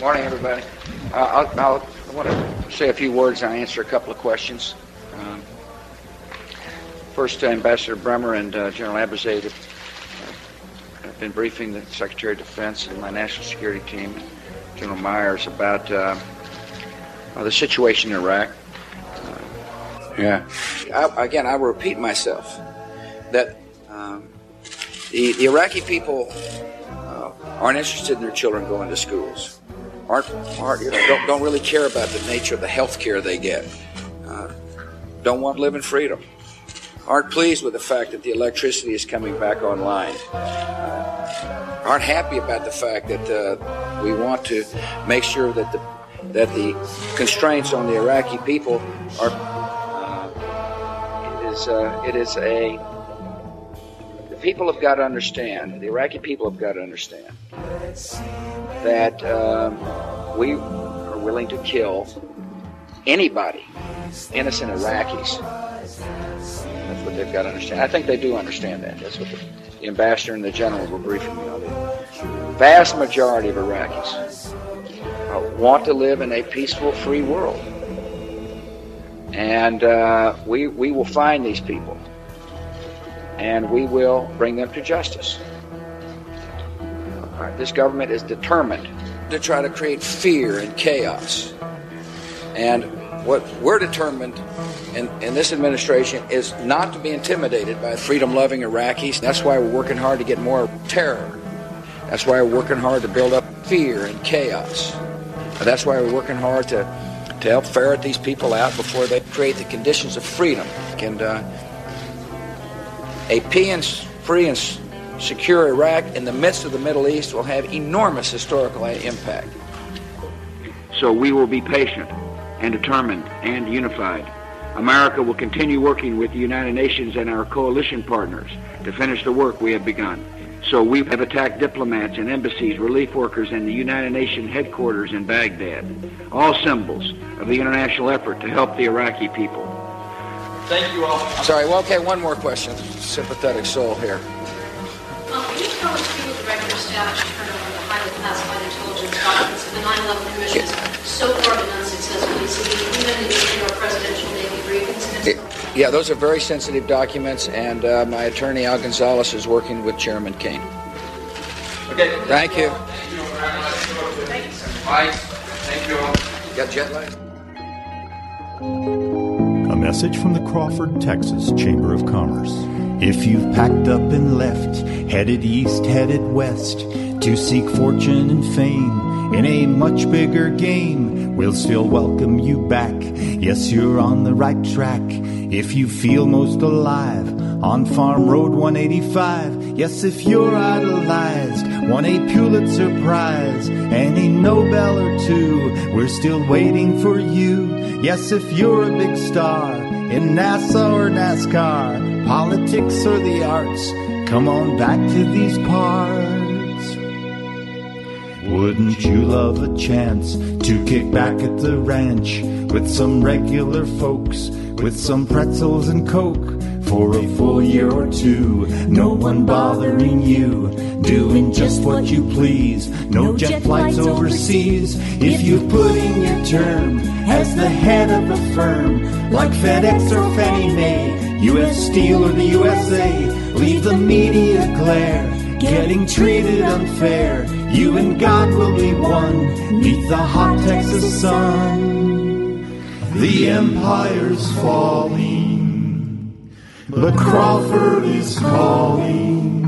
Morning, everybody. I want to say a few words and answer a couple of questions. First, Ambassador Bremer and General Abizaid have been briefing the Secretary of Defense and my national security team, General Myers, about the situation in Iraq. I will repeat myself that the Iraqi people aren't interested in their children going to schools. Don't really care about the nature of the health care they get. Don't want to live in freedom. Aren't pleased with the fact that the electricity is coming back online. Aren't happy about the fact that we want to make sure that the constraints on the Iraqi people are. The people have got to understand. The Iraqi people have got to understand that we are willing to kill anybody, innocent Iraqis. That's what they've got to understand. I think they do understand that. That's what the ambassador and the general were briefing me on. The vast majority of Iraqis want to live in a peaceful, free world. And we will find these people, and we will bring them to justice. This government is determined to try to create fear and chaos. And what we're determined in this administration is not to be intimidated by freedom-loving Iraqis. That's why we're working hard to get more terror. That's why we're working hard to build up fear and chaos. That's why we're working hard to help ferret these people out before they create the conditions of freedom. And a free and secure Iraq in the midst of the Middle East will have enormous historical impact. So we will be patient and determined and unified. America will continue working with the United Nations and our coalition partners to finish the work we have begun. So we have attacked diplomats and embassies, relief workers, and the United Nations headquarters in Baghdad, all symbols of the international effort to help the Iraqi people. Thank you all. Sorry, well, okay, one more question. Sympathetic soul here. Can you tell us who the Director of Staff should turn over the highly classified intelligence documents of the 9/11 Commission has so far been unsuccessfully subpoenaed, even in the New York presidential Navy briefings? Yeah, those are very sensitive documents, and my attorney, Al Gonzalez, is working with Chairman Kane. Okay. Thank you. Bye. Thank you all. Got jet lag? A message from the Crawford, Texas Chamber of Commerce. If you've packed up and left, headed east, headed west, to seek fortune and fame in a much bigger game, we'll still welcome you back. Yes, you're on the right track. If you feel most alive on Farm Road 185, yes, if you're idolized, won a Pulitzer Prize and a Nobel or two, we're still waiting for you. Yes, if you're a big star in NASA or NASCAR, politics or the arts, come on back to these parts. Wouldn't you love a chance to kick back at the ranch with some regular folks, with some pretzels and Coke for a full year or two? No one bothering you, doing just what you please. No jet flights overseas. If you've put in your term as the head of a firm like FedEx or Fannie Mae, U.S. Steel or the USA, leave the media glare, getting treated unfair. You and God will be one neath the hot Texas sun. The empire's falling, but Crawford is calling.